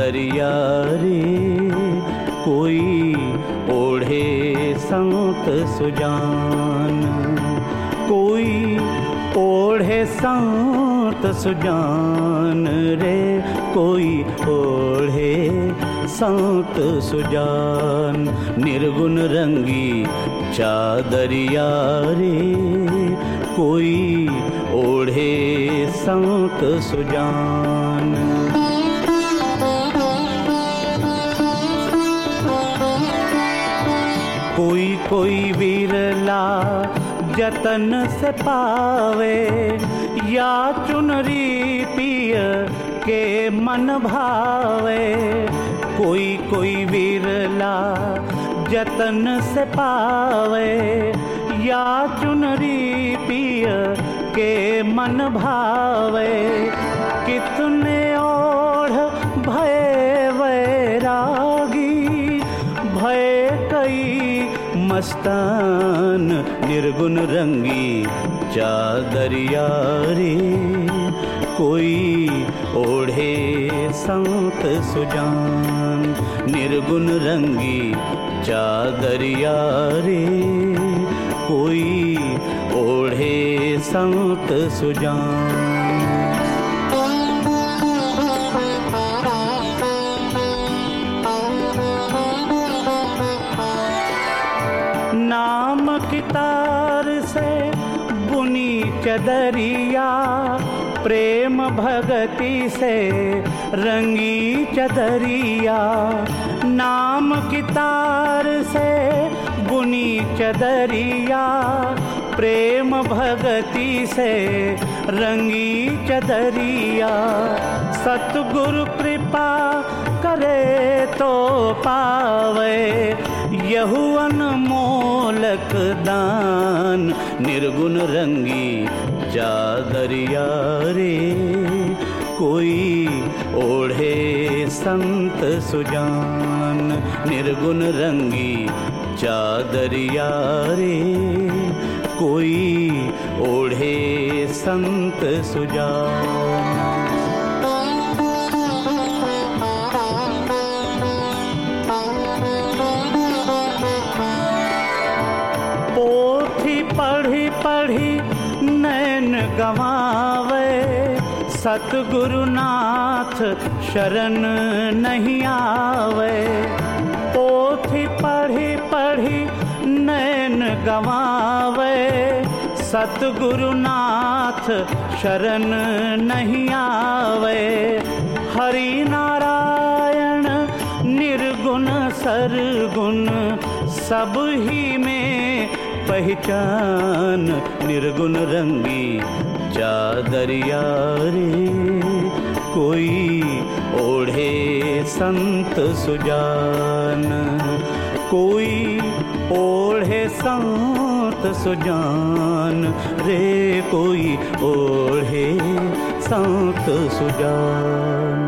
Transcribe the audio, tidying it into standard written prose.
चादरिया रे, कोई ओढ़े संत सुजान, कोई ओढ़े संत सुजान रे, कोई ओढ़े संत सुजान। निर्गुण रंगी चादरिया रे, कोई ओढ़े संत सुजान। कोई कोई विरला जतन से पावे, या चुनरी पिय के मन भावे। कोई कोई विरला जतन से पावे, या चुनरी पिय के मन भावे। कितने ओढ़ भय वैरागी, भय कई मस्तान। निर्गुण रंगी चादरिया रे, कोई ओढ़े संत सुजान। निर्गुण रंगी चादरिया रे, कोई ओढ़े संत सुजान। नाम की तार से बुनी चदरिया, प्रेम भगति से रंगी चदरिया। नाम की तार से बुनी चदरिया, प्रेम भगति से रंगी चदरिया। सतगुरु कृपा करे तो पावे, यहु अनमोलक दान। निर्गुण रंगी चादरिया रे, कोई ओढ़े संत सुजान। निर्गुण रंगी चादरिया रे, कोई ओढ़े संत सुजान। पोथी पढ़ी पढ़ी नैन गवावे, सतगुरुनाथ शरण नहीं आवे। पोथी पढ़ी पढ़ी नैन गवावे, सतगुरुनाथ शरण नहीं आवे। हरि नारायण निर्गुण सरगुण, सब ही में पहचान। निर्गुण रंगी चादरिया रे, कोई ओढ़े संत सुजान। कोई ओढ़े संत सुजान रे, कोई ओढ़े संत सुजान।